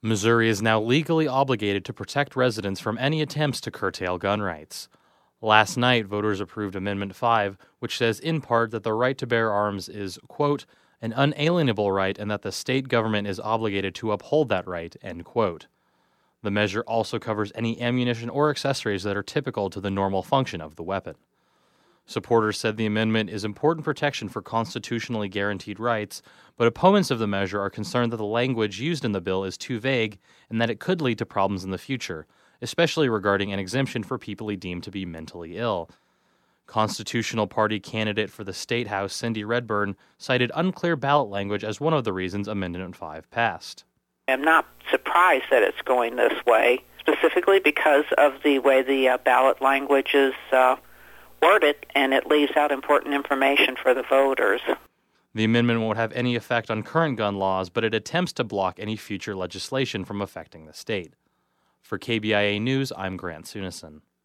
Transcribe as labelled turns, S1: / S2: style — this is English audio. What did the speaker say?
S1: Missouri is now legally obligated to protect residents from any attempts to curtail gun rights. Last night, voters approved Amendment 5, which says in part that the right to bear arms is, quote, an unalienable right and that the state government is obligated to uphold that right, end quote. The measure also covers any ammunition or accessories that are typical to the normal function of the weapon. Supporters said the amendment is important protection for constitutionally guaranteed rights, but opponents of the measure are concerned that the language used in the bill is too vague and that it could lead to problems in the future, especially regarding an exemption for people he deemed to be mentally ill. Constitutional Party candidate for the State House, Cindy Redburn, cited unclear ballot language as one of the reasons Amendment 5 passed.
S2: I'm not surprised that it's going this way, specifically because of the way the ballot language is worded, and it leaves out important information for the voters.
S1: The amendment won't have any effect on current gun laws, but it attempts to block any future legislation from affecting the state. For KBIA News, I'm Grant Sunison.